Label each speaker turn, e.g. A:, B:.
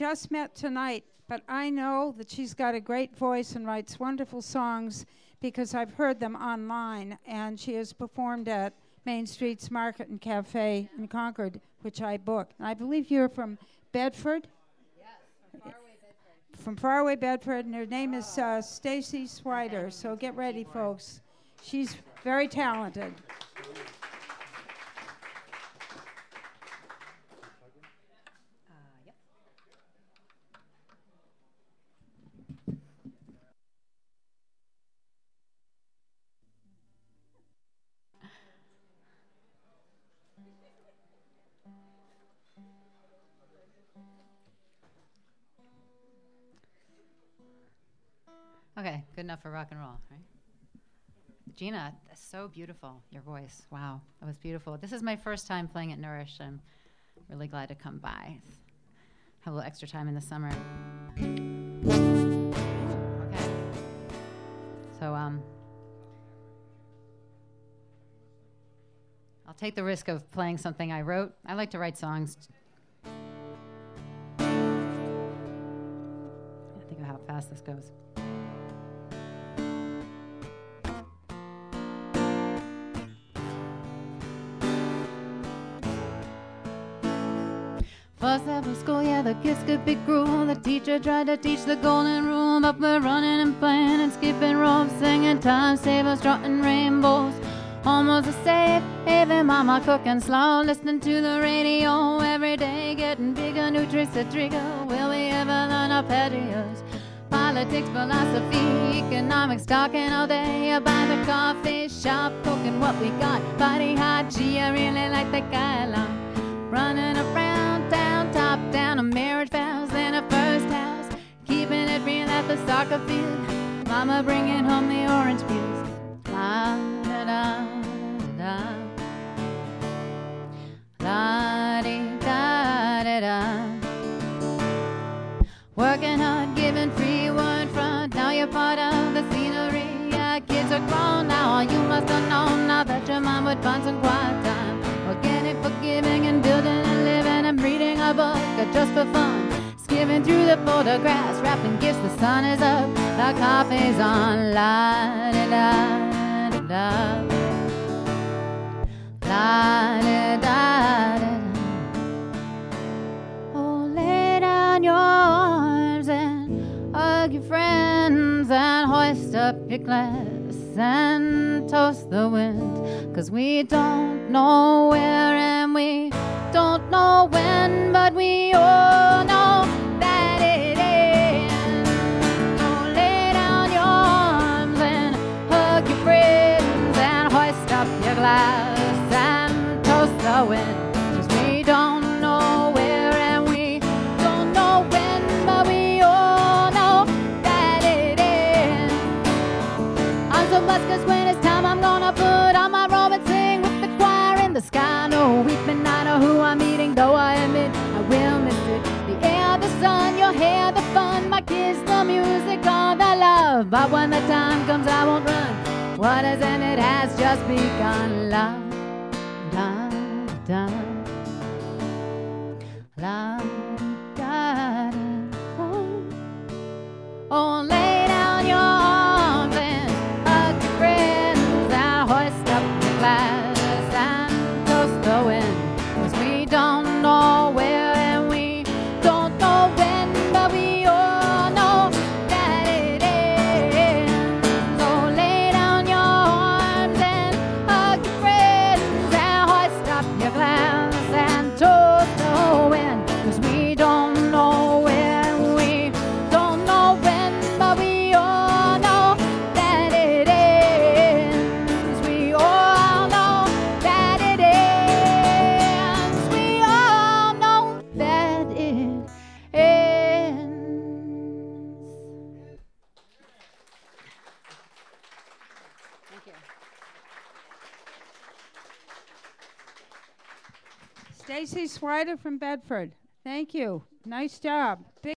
A: just met tonight, but I know that she's got a great voice and writes wonderful songs because I've heard them online, and she has performed at Main Street's Market and Cafe in Concord, which I booked. And I believe you're from Bedford?
B: Yes, from faraway Bedford.
A: From faraway Bedford, and her name is Stacy Swider, so get ready, folks. She's very talented.
B: Yep. Okay, good enough for rock and roll, right? Gina, that's so beautiful, your voice. Wow, that was beautiful. This is my first time playing at Nourish. I'm really glad to come by. Have a little extra time in the summer. Okay. So, I'll take the risk of playing something I wrote. I like to write songs. I think of how fast this goes. First day of school, yeah, the kids could be cruel. The teacher tried to teach the golden rule, but we're running and playing and skipping ropes, singing time savers, strutting rainbows. Almost a safe haven, mama cooking slow, listening to the radio every day, getting bigger, new tricks to trigger. Will we ever learn our patios? Politics, philosophy, economics, talking all day about the coffee shop, cooking what we got. Body hot, gee, I really like the guy along. Running around town, top down, a marriage vows in a first house, keeping it real at the soccer field. Mama bringing home the orange peels. La da da da da da da da. Working hard, giving free one front. Now you're part of the scenery. Yeah, kids are grown now. You must have known now that your mom would find some quiet time. Organic, forgiving, and building and living and reading a book just for fun. Skimming through the photographs, wrapping gifts. The sun is up, the coffee's on. La da da da da. La da da da. Oh, lay down your arms and hug your friends and hoist up your glass and toast the wind. 'Cause we don't know where and we don't know when, but we all know that it ends. So lay down your arms and hug your friends and hoist up your glass and toast the wind. 'Cause we don't know where and we don't know when, but we all know that it ends. I'm so blessed 'cause when it's time I'm gonna put on my robe and sing with the choir in the sky. No weeping, I know who I'm meeting, though I admit I will miss it. The air, the sun, your hair, the fun, my kiss, the music, all the love. But when the time comes I won't run. What has ended has just begun. La da da. La da da. Oh, lay down your arms and hug your friends and hoist up your glass and toast the wind. 'Cause we don't know where and we don't know when, but we all know that it ends. So lay down your arms and hug your friends and hoist up your glass and toast the wind. 'Cause we don't know where and we don't know when, but we all know that it ends. We all know that it ends. We all know that it ends. Thank you.
A: Stacy Swider from Bedford. Thank you. Nice job.